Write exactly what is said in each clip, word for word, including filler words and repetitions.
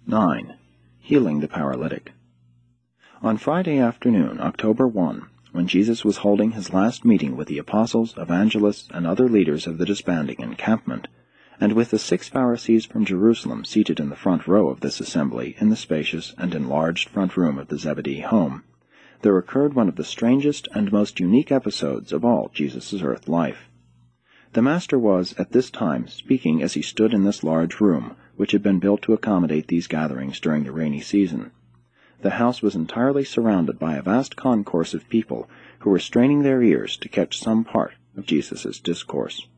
nine. Healing the paralytic. On Friday afternoon, October first, when Jesus was holding his last meeting with the apostles, evangelists, and other leaders of the disbanding encampment, and with the six Pharisees from Jerusalem seated in the front row of this assembly in the spacious and enlarged front room of the Zebedee home, there occurred one of the strangest and most unique episodes of all Jesus' earth life. The Master was, at this time, speaking as he stood in this large room, which had been built to accommodate these gatherings during the rainy season. The house was entirely surrounded by a vast concourse of people who were straining their ears to catch some part of Jesus' discourse.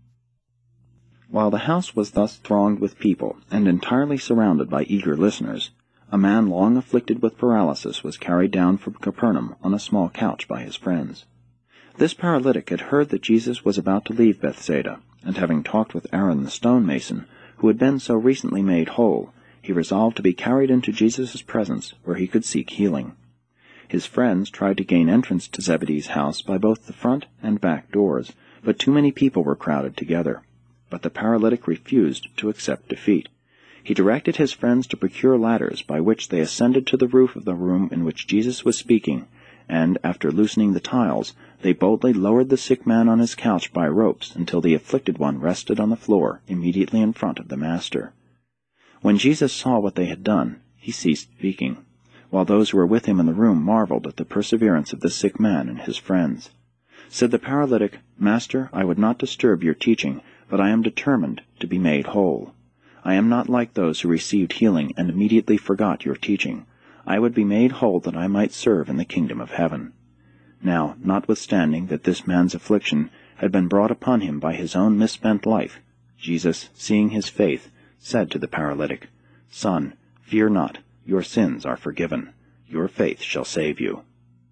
While the house was thus thronged with people and entirely surrounded by eager listeners, a man long afflicted with paralysis was carried down from Capernaum on a small couch by his friends. This paralytic had heard that Jesus was about to leave Bethsaida, and having talked with Aaron the stonemason, who had been so recently made whole, he resolved to be carried into Jesus' presence where he could seek healing. His friends tried to gain entrance to Zebedee's house by both the front and back doors, but too many people were crowded together. But the paralytic refused to accept defeat. He directed his friends to procure ladders by which they ascended to the roof of the room in which Jesus was speaking, and, after loosening the tiles, they boldly lowered the sick man on his couch by ropes until the afflicted one rested on the floor immediately in front of the Master. When Jesus saw what they had done, he ceased speaking, while those who were with him in the room marveled at the perseverance of the sick man and his friends. Said the paralytic, "Master, I would not disturb your teaching, but I am determined to be made whole. I am not like those who received healing and immediately forgot your teaching. I would be made whole that I might serve in the kingdom of heaven." Now, notwithstanding that this man's affliction had been brought upon him by his own misspent life, Jesus, seeing his faith, said to the paralytic, "Son, fear not, your sins are forgiven. Your faith shall save you."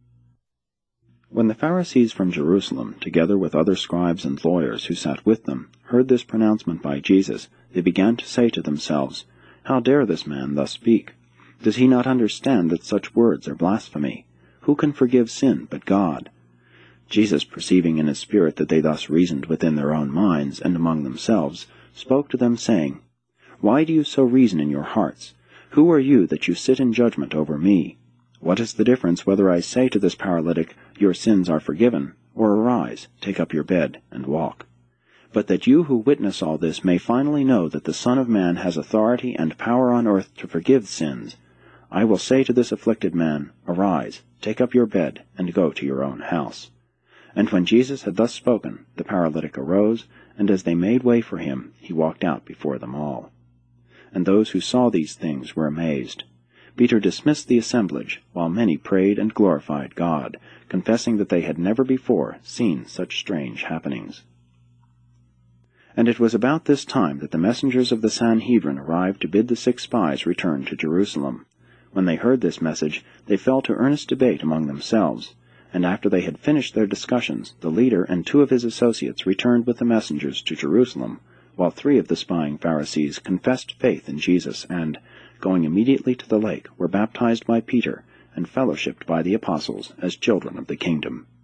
When the Pharisees from Jerusalem, together with other scribes and lawyers who sat with them, heard this pronouncement by Jesus, they began to say to themselves, "How dare this man thus speak? Does he not understand that such words are blasphemy? Who can forgive sin but God?" Jesus, perceiving in his spirit that they thus reasoned within their own minds and among themselves, spoke to them, saying, "Why do you so reason in your hearts? Who are you that you sit in judgment over me? What is the difference whether I say to this paralytic, 'Your sins are forgiven,' or 'Arise, take up your bed, and walk'? But that you who witness all this may finally know that the Son of Man has authority and power on earth to forgive sins, I will say to this afflicted man, 'Arise, take up your bed, and go to your own house.'" And when Jesus had thus spoken, the paralytic arose, and as they made way for him, he walked out before them all. And those who saw these things were amazed. Peter dismissed the assemblage, while many prayed and glorified God, confessing that they had never before seen such strange happenings. And it was about this time that the messengers of the Sanhedrin arrived to bid the six spies return to Jerusalem. When they heard this message, they fell to earnest debate among themselves, and after they had finished their discussions, the leader and two of his associates returned with the messengers to Jerusalem, while three of the spying Pharisees confessed faith in Jesus and, going immediately to the lake, were baptized by Peter and fellowshipped by the apostles as children of the kingdom.